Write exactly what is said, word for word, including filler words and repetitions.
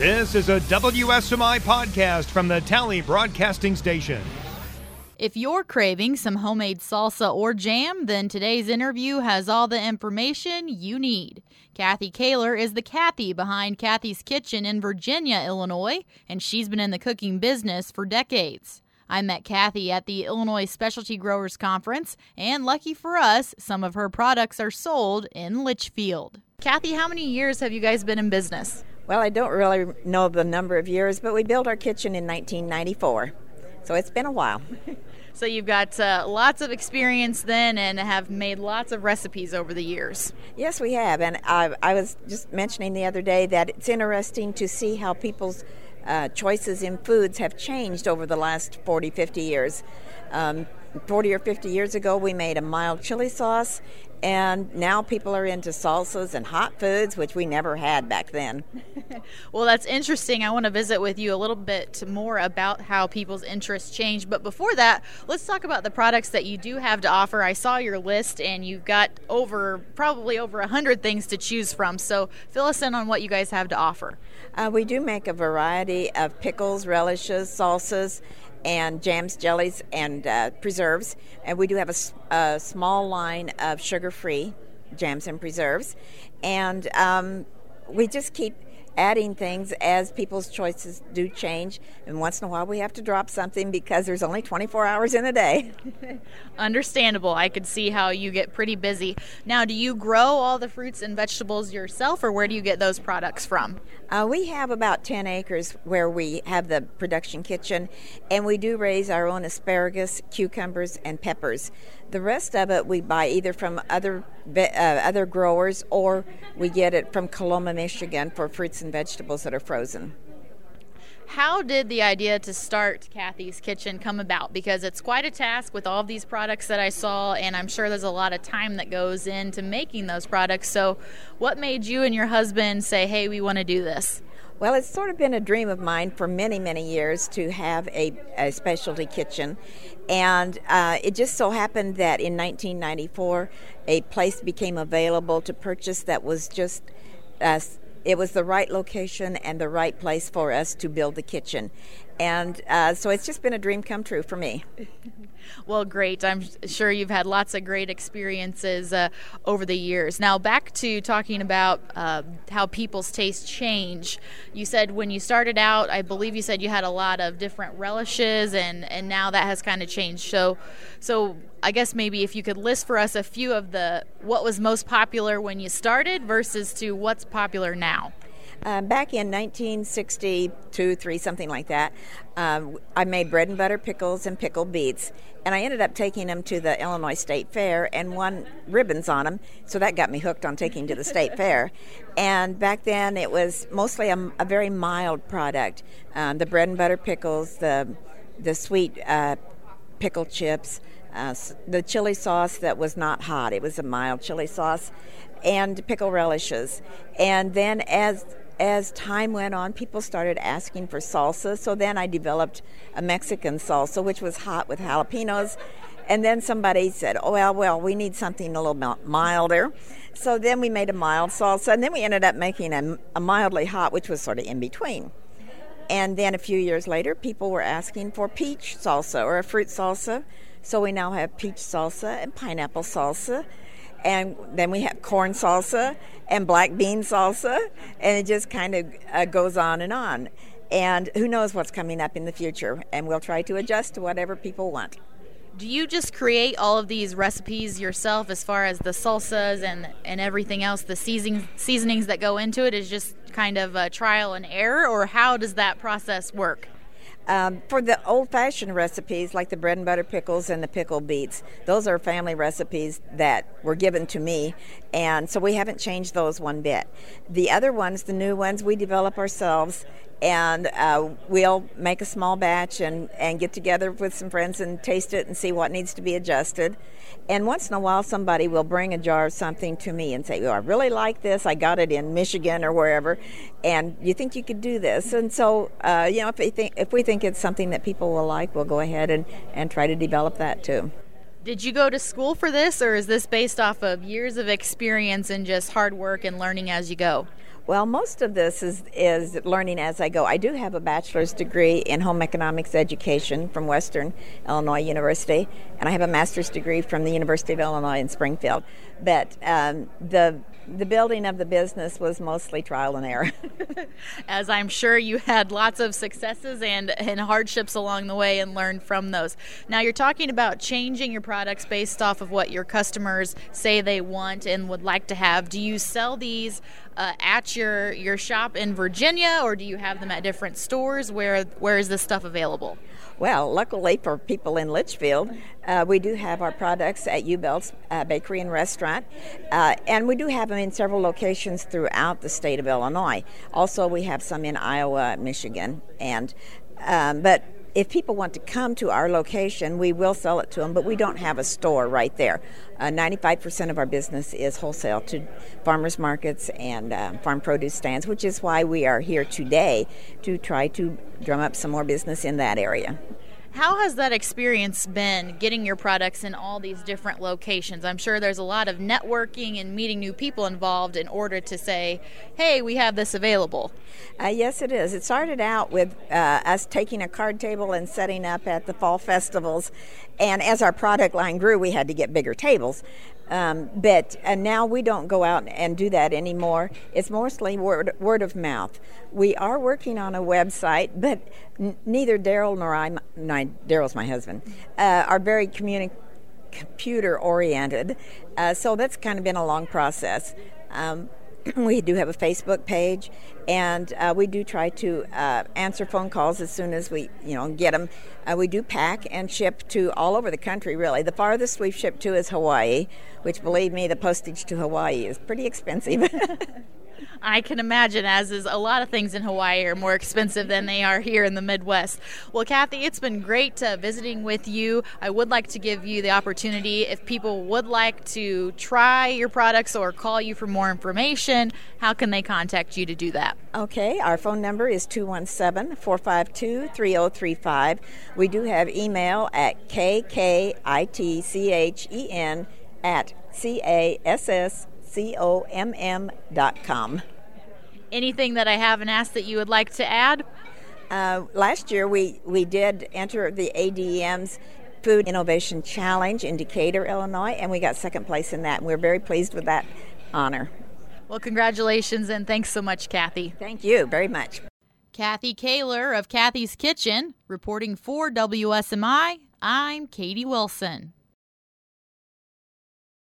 This is a W S M I podcast from the Tally Broadcasting Station. If you're craving some homemade salsa or jam, then today's interview has all the information you need. Kathy Kaler is the Kathy behind Kathy's Kitchen in Virginia, Illinois, and she's been in the cooking business for decades. I met Kathy at the Illinois Specialty Growers Conference, and lucky for us, some of her products are sold in Litchfield. Kathy, how many years have you guys been in business? Well, I don't really know the number of years, but we built our kitchen in nineteen ninety-four, so it's been a while. So you've got uh, lots of experience then and have made lots of recipes over the years. Yes, we have, and I, I was just mentioning the other day that it's interesting to see how people's uh, choices in foods have changed over the last forty, fifty years. Um, forty or fifty years ago, we made a mild chili sauce, and now people are into salsas and hot foods, which we never had back then. Well, that's interesting. I want to visit with you a little bit more about how people's interests change. But before that, let's talk about the products that you do have to offer. I saw your list, and you've got over, probably over one hundred things to choose from. So fill us in on what you guys have to offer. Uh, we do make a variety of pickles, relishes, salsas, and jams, jellies, and uh, preserves. And we do have a, a small line of sugar-free jams and preserves. And um, we just keep adding things as people's choices do change. And once in a while we have to drop something because there's only twenty-four hours in a day. Understandable. I could see how you get pretty busy. Now, do you grow all the fruits and vegetables yourself, or where do you get those products from? Uh, we have about ten acres where we have the production kitchen, and we do raise our own asparagus, cucumbers, and peppers. The rest of it we buy either from other uh, other growers, or we get it from Coloma, Michigan for fruits and vegetables that are frozen. How did the idea to start Kathy's Kitchen come about? Because it's quite a task with all of these products that I saw, and I'm sure there's a lot of time that goes into making those products. So what made you and your husband say, hey, we want to do this? Well, it's sort of been a dream of mine for many, many years to have a, a specialty kitchen. And uh, it just so happened that in nineteen ninety-four, a place became available to purchase that was just, uh, it was the right location and the right place for us to build the kitchen. And uh, so it's just been a dream come true for me. Well, great. I'm sure you've had lots of great experiences uh, over the years. Now, back to talking about uh, how people's tastes change. You said when you started out, I believe you said you had a lot of different relishes, and, and now that has kind of changed. So, so I guess maybe if you could list for us a few of the what was most popular when you started versus to what's popular now. Uh, back in nineteen sixty-two, three, something like that, um, I made bread and butter pickles and pickled beets, and I ended up taking them to the Illinois State Fair and won ribbons on them, so that got me hooked on taking to the State Fair. And back then it was mostly a, a very mild product. Um, the bread and butter pickles, the, the sweet uh, pickle chips, uh, the chili sauce that was not hot, it was a mild chili sauce, and pickle relishes. And then as As time went on, people started asking for salsa, so then I developed a Mexican salsa, which was hot with jalapenos, and then somebody said, oh, well, well, we need something a little milder, so then we made a mild salsa, and then we ended up making a, a mildly hot, which was sort of in between. And then a few years later, people were asking for peach salsa or a fruit salsa, so we now have peach salsa and pineapple salsa. And then we have corn salsa and black bean salsa, and it just kind of uh, goes on and on. And who knows what's coming up in the future, and we'll try to adjust to whatever people want. Do you just create all of these recipes yourself as far as the salsas and, and everything else, the seasoning, seasonings that go into it is just kind of a trial and error, or how does that process work? Um, for the old-fashioned recipes, like the bread and butter pickles and the pickled beets, those are family recipes that were given to me, and so we haven't changed those one bit. The other ones, the new ones, we develop ourselves, and uh, we'll make a small batch and, and get together with some friends and taste it and see what needs to be adjusted. And once in a while, somebody will bring a jar of something to me and say, oh, I really like this. I got it in Michigan or wherever, and you think you could do this? And so, uh, you know, if we think if we think it's something that people will like, we'll go ahead and, and try to develop that too. Did you go to school for this, or is this based off of years of experience and just hard work and learning as you go? Well, most of this is, is learning as I go. I do have a bachelor's degree in home economics education from Western Illinois University, and I have a master's degree from the University of Illinois in Springfield. But um, the the building of the business was mostly trial and error. As I'm sure you had lots of successes and, and hardships along the way and learned from those. Now you're talking about changing your products based off of what your customers say they want and would like to have. Do you sell these uh, at your, your shop in Virginia, or do you have them at different stores? Where Where is this stuff available? Well, luckily for people in Litchfield, uh, we do have our products at U-Belt's uh, Bakery and Restaurant, uh, and we do have them in several locations throughout the state of Illinois. Also, we have some in Iowa, Michigan, and um, but if people want to come to our location, we will sell it to them, but we don't have a store right there. Uh, ninety-five percent of our business is wholesale to farmers markets and uh, farm produce stands, which is why we are here today to try to drum up some more business in that area. How has that experience been, getting your products in all these different locations? I'm sure there's a lot of networking and meeting new people involved in order to say, hey, we have this available. Uh, yes, it is. It started out with uh, us taking a card table and setting up at the fall festivals. And as our product line grew, we had to get bigger tables. Um, but uh, now we don't go out and do that anymore. It's mostly word, word of mouth. We are working on a website, but n- neither Daryl nor I, no, Daryl's my husband, uh, are very communi- computer oriented. Uh, so that's kind of been a long process. Um, we do have a Facebook page, and uh, we do try to uh, answer phone calls as soon as we, you know, get them. Uh, we do pack and ship to all over the country, really. The farthest we've shipped to is Hawaii, which, believe me, the postage to Hawaii is pretty expensive. I can imagine, as is a lot of things in Hawaii are more expensive than they are here in the Midwest. Well, Kathy, it's been great uh, visiting with you. I would like to give you the opportunity, if people would like to try your products or call you for more information, how can they contact you to do that? Okay, our phone number is two one seven, four five two, three zero three five. We do have email at k k i t c h e n at c a s s c o m m dot com. Anything that I haven't asked that you would like to add? Uh, last year we, we did enter the A D E M's Food Innovation Challenge in Decatur, Illinois, and we got second place in that, and we're very pleased with that honor. Well, congratulations, and thanks so much, Kathy. Thank you very much. Kathy Kaler of Kathy's Kitchen, reporting for W S M I, I'm Katie Wilson.